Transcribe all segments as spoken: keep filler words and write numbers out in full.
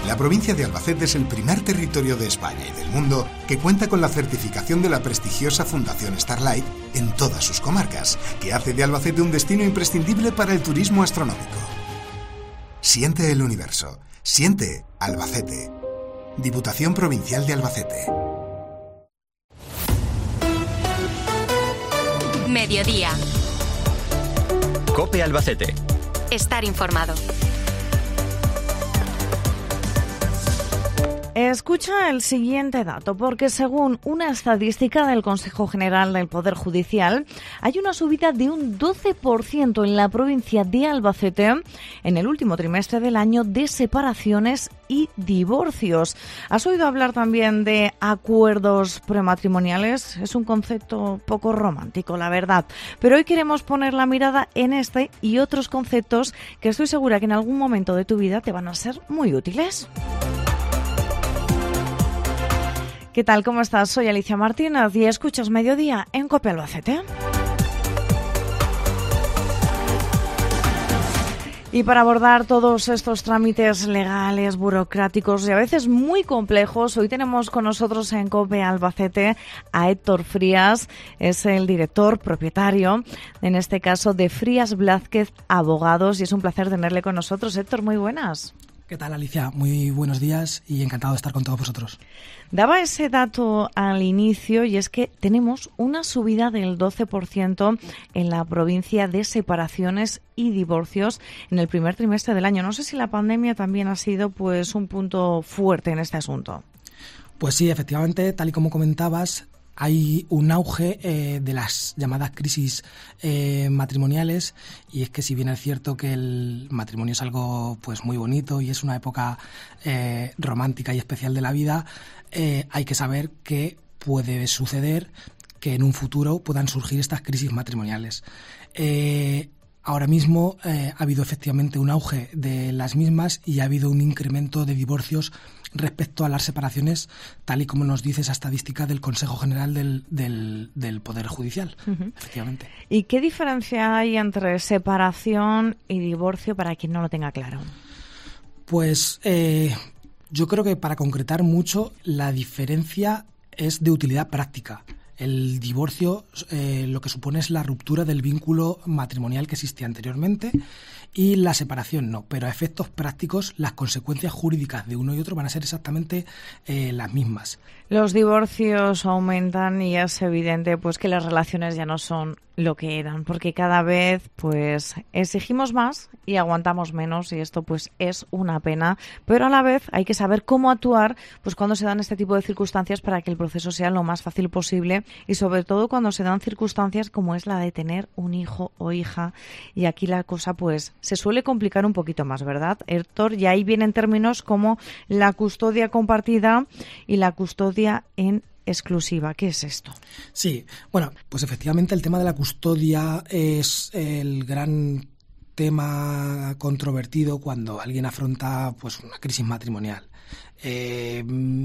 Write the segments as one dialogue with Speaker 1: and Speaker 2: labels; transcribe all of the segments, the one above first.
Speaker 1: La provincia de Albacete es el primer territorio de España y del mundo que cuenta con la certificación de la prestigiosa Fundación Starlight en todas sus comarcas, que hace de Albacete un destino imprescindible para el turismo astronómico. Siente el universo. Siente Albacete. Diputación Provincial de Albacete.
Speaker 2: Mediodía.
Speaker 3: COPE Albacete.
Speaker 2: Estar informado.
Speaker 4: Escucha el siguiente dato, porque según una estadística del Consejo General del Poder Judicial, hay una subida de un doce por ciento en la provincia de Albacete en el último trimestre del año de separaciones y divorcios. ¿Has oído hablar también de acuerdos prematrimoniales? Es un concepto poco romántico, la verdad. Pero hoy queremos poner la mirada en este y otros conceptos que estoy segura que en algún momento de tu vida te van a ser muy útiles. ¿Qué tal? ¿Cómo estás? Soy Alicia Martínez y escuchas Mediodía en COPE Albacete. Y para abordar todos estos trámites legales, burocráticos y a veces muy complejos, hoy tenemos con nosotros en COPE Albacete a Héctor Frías. Es el director, propietario, en este caso, de Frías Blázquez Abogados, y es un placer tenerle con nosotros. Héctor, muy buenas.
Speaker 5: ¿Qué tal, Alicia? Muy buenos días y encantado de estar con todos vosotros.
Speaker 4: Daba ese dato al inicio y es que tenemos una subida del doce por ciento en la provincia de separaciones y divorcios en el primer trimestre del año. No sé si la pandemia también ha sido pues un punto fuerte en este asunto.
Speaker 5: Pues sí, efectivamente, tal y como comentabas, hay un auge eh, de las llamadas crisis eh, matrimoniales, y es que si bien es cierto que el matrimonio es algo pues muy bonito y es una época eh, romántica y especial de la vida, eh, hay que saber que puede suceder que en un futuro puedan surgir estas crisis matrimoniales. Eh, Ahora mismo eh, ha habido efectivamente un auge de las mismas y ha habido un incremento de divorcios respecto a las separaciones, tal y como nos dice esa estadística del Consejo General del, del, del Poder Judicial, uh-huh. Efectivamente.
Speaker 4: ¿Y qué diferencia hay entre separación y divorcio para quien no lo tenga claro?
Speaker 5: Pues eh, yo creo que para concretar mucho, la diferencia es de utilidad práctica. El divorcio eh, lo que supone es la ruptura del vínculo matrimonial que existía anteriormente, y la separación no, pero a efectos prácticos las consecuencias jurídicas de uno y otro van a ser exactamente eh, las mismas.
Speaker 4: Los divorcios aumentan y es evidente pues que las relaciones ya no son lo que eran, porque cada vez pues exigimos más y aguantamos menos, y esto pues es una pena, pero a la vez hay que saber cómo actuar pues cuando se dan este tipo de circunstancias para que el proceso sea lo más fácil posible, y sobre todo cuando se dan circunstancias como es la de tener un hijo o hija, y aquí la cosa pues se suele complicar un poquito más, ¿verdad, Héctor? Y ahí vienen términos como la custodia compartida y la custodia en exclusiva. ¿Qué es esto?
Speaker 5: Sí, bueno, pues efectivamente el tema de la custodia es el gran tema controvertido cuando alguien afronta pues una crisis matrimonial. Eh,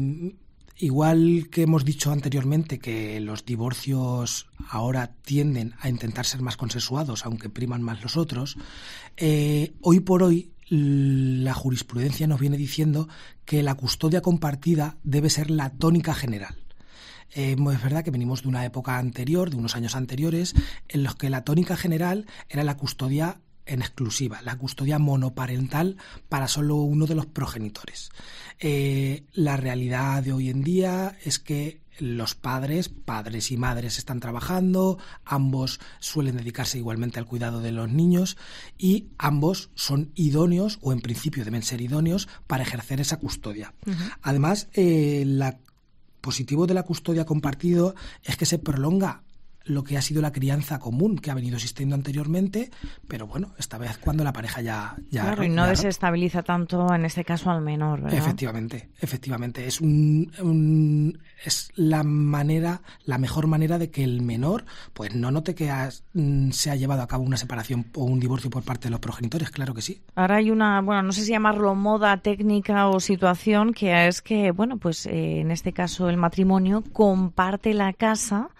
Speaker 5: igual que hemos dicho anteriormente que los divorcios ahora tienden a intentar ser más consensuados, aunque priman más los otros, eh, hoy por hoy la jurisprudencia nos viene diciendo que la custodia compartida debe ser la tónica general. Eh, es verdad que venimos de una época anterior, de unos años anteriores, en los que la tónica general era la custodia en exclusiva, la custodia monoparental para solo uno de los progenitores. Eh, la realidad de hoy en día es que los padres, padres y madres están trabajando, ambos suelen dedicarse igualmente al cuidado de los niños y ambos son idóneos, o en principio deben ser idóneos, para ejercer esa custodia. Uh-huh. Además, eh, la positivo de la custodia compartido es que se prolonga lo que ha sido la crianza común que ha venido existiendo anteriormente, pero bueno, esta vez cuando la pareja ya... ya
Speaker 4: claro, y no ya, desestabiliza tanto en este caso al menor, ¿verdad?
Speaker 5: Efectivamente, efectivamente. Es un, un es la manera, la mejor manera de que el menor pues no note que ha, se ha llevado a cabo una separación o un divorcio por parte de los progenitores, claro que sí.
Speaker 4: Ahora hay una, bueno, no sé si llamarlo moda, técnica o situación, que es que, bueno, pues eh, en este caso el matrimonio comparte la casa,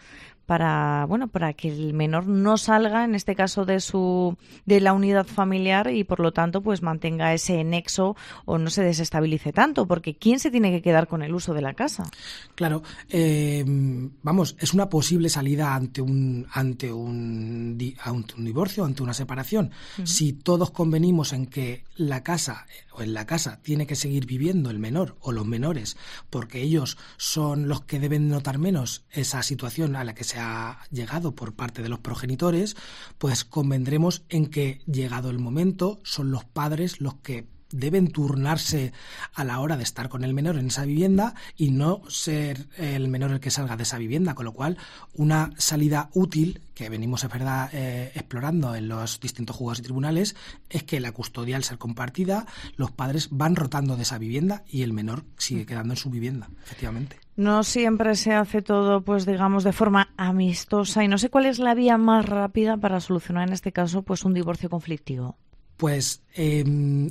Speaker 4: para, bueno, para que el menor no salga, en este caso, de su de la unidad familiar y, por lo tanto, pues mantenga ese nexo o no se desestabilice tanto, porque ¿quién se tiene que quedar con el uso de la casa?
Speaker 5: Claro, eh, vamos, es una posible salida ante un ante un, ante un divorcio, ante una separación. Uh-huh. Si todos convenimos en que la casa o en la casa tiene que seguir viviendo el menor o los menores, porque ellos son los que deben notar menos esa situación a la que se ha llegado por parte de los progenitores, pues convendremos en que, llegado el momento, son los padres los que deben turnarse a la hora de estar con el menor en esa vivienda y no ser el menor el que salga de esa vivienda, con lo cual una salida útil que venimos, es verdad, eh, explorando en los distintos juzgados y tribunales es que la custodia, al ser compartida, los padres van rotando de esa vivienda y el menor sigue quedando en su vivienda, efectivamente.
Speaker 4: No siempre se hace todo, pues digamos, de forma amistosa y no sé cuál es la vía más rápida para solucionar en este caso pues un divorcio conflictivo.
Speaker 5: Pues eh,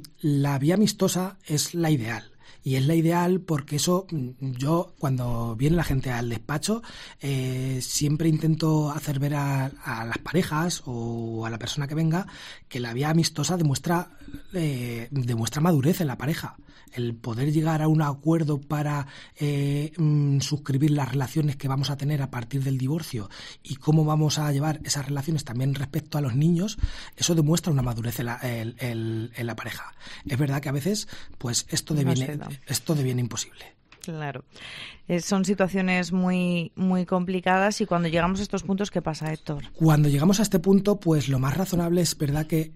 Speaker 5: la vía amistosa es la ideal. Y es la ideal porque eso, yo cuando viene la gente al despacho, eh, siempre intento hacer ver a, a las parejas o a la persona que venga que la vía amistosa demuestra, eh, demuestra madurez en la pareja. El poder llegar a un acuerdo para eh, mmm, suscribir las relaciones que vamos a tener a partir del divorcio y cómo vamos a llevar esas relaciones también respecto a los niños, eso demuestra una madurez en la, en, en, en la pareja. Es verdad que a veces pues esto deviene, esto deviene imposible.
Speaker 4: Claro. Eh, son situaciones muy, muy complicadas y cuando llegamos a estos puntos, ¿qué pasa, Héctor?
Speaker 5: Cuando llegamos a este punto, pues lo más razonable es verdad que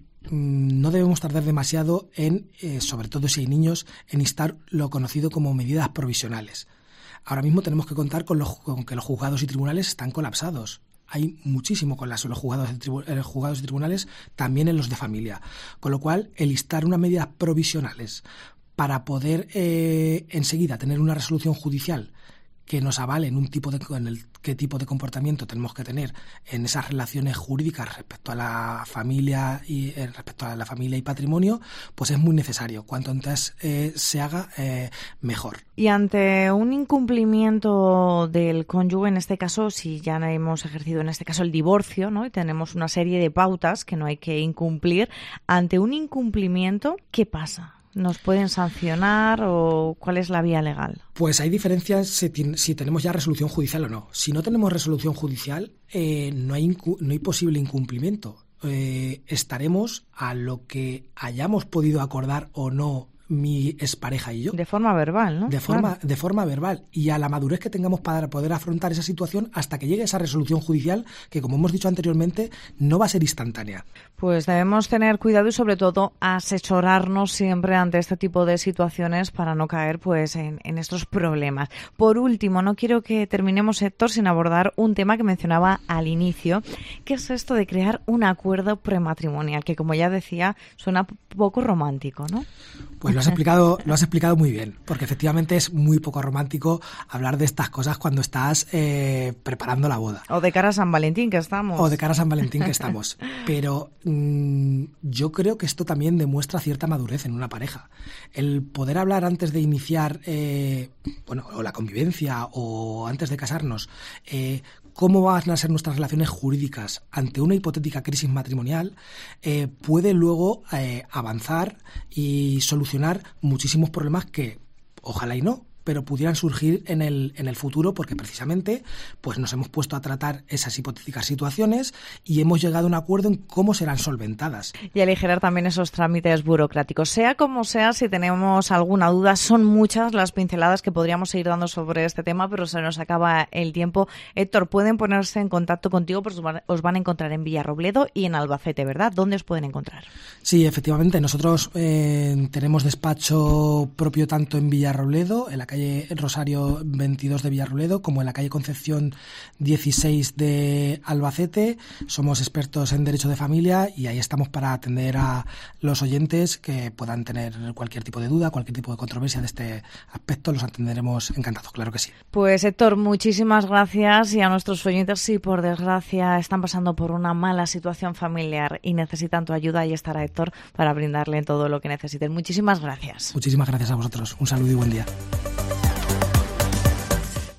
Speaker 5: no debemos tardar demasiado en, eh, sobre todo si hay niños, en instar lo conocido como medidas provisionales. Ahora mismo tenemos que contar con, los, con que los juzgados y tribunales están colapsados. Hay muchísimo con las, los juzgados y, tribu, eh, juzgados y tribunales, también en los de familia. Con lo cual, el instar unas medidas provisionales para poder eh, enseguida tener una resolución judicial que nos avalen un tipo de, en el, qué tipo de comportamiento tenemos que tener en esas relaciones jurídicas respecto a la familia y eh, respecto a la familia y patrimonio, pues es muy necesario. Cuanto antes eh, se haga, eh, mejor.
Speaker 4: Y ante un incumplimiento del cónyuge, en este caso, si ya hemos ejercido en este caso el divorcio, ¿no? Y tenemos una serie de pautas que no hay que incumplir, ante un incumplimiento, ¿qué pasa? ¿Nos pueden sancionar o cuál es la vía legal?
Speaker 5: Pues hay diferencias si, ten, si tenemos ya resolución judicial o no. Si no tenemos resolución judicial, eh, no hay incu- no hay posible incumplimiento. Eh, estaremos a lo que hayamos podido acordar o no mi expareja y yo.
Speaker 4: De forma verbal, ¿no?
Speaker 5: De forma,
Speaker 4: claro.
Speaker 5: de forma verbal. Y a la madurez que tengamos para poder afrontar esa situación hasta que llegue esa resolución judicial que, como hemos dicho anteriormente, no va a ser instantánea.
Speaker 4: Pues debemos tener cuidado y, sobre todo, asesorarnos siempre ante este tipo de situaciones para no caer pues en, en estos problemas. Por último, no quiero que terminemos, Héctor, sin abordar un tema que mencionaba al inicio, que es esto de crear un acuerdo prematrimonial, que, como ya decía, suena poco romántico, ¿no?
Speaker 5: Pues lo has explicado, lo has explicado muy bien, porque efectivamente es muy poco romántico hablar de estas cosas cuando estás eh, preparando la boda.
Speaker 4: O de cara a San Valentín que estamos.
Speaker 5: O de cara a San Valentín que estamos. Pero mmm, yo creo que esto también demuestra cierta madurez en una pareja. El poder hablar antes de iniciar, eh, bueno, o la convivencia o antes de casarnos, eh, cómo van a ser nuestras relaciones jurídicas ante una hipotética crisis matrimonial, eh, puede luego eh, avanzar y solucionar muchísimos problemas que, ojalá y no, pero pudieran surgir en el, en el futuro, porque precisamente pues nos hemos puesto a tratar esas hipotéticas situaciones y hemos llegado a un acuerdo en cómo serán solventadas.
Speaker 4: Y aligerar también esos trámites burocráticos. Sea como sea, si tenemos alguna duda, son muchas las pinceladas que podríamos seguir dando sobre este tema, pero se nos acaba el tiempo. Héctor, pueden ponerse en contacto contigo, pues os van a encontrar en Villarrobledo y en Albacete, ¿verdad? ¿Dónde os pueden encontrar?
Speaker 5: Sí, efectivamente. Nosotros eh, tenemos despacho propio tanto en Villarrobledo, en la calle Rosario veintidós de Villarrobledo, como en la calle Concepción dieciséis de Albacete. Somos expertos en derecho de familia y ahí estamos para atender a los oyentes que puedan tener cualquier tipo de duda, cualquier tipo de controversia de este aspecto. Los atenderemos encantados, claro que sí.
Speaker 4: Pues Héctor, muchísimas gracias, y a nuestros oyentes, si por desgracia están pasando por una mala situación familiar y necesitan tu ayuda, ahí estará Héctor para brindarle todo lo que necesiten. Muchísimas gracias.
Speaker 5: Muchísimas gracias a vosotros. Un saludo y buen día.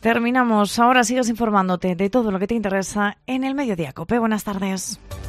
Speaker 4: Terminamos. Ahora sigues informándote de todo lo que te interesa en el Mediodía Cope. Buenas tardes.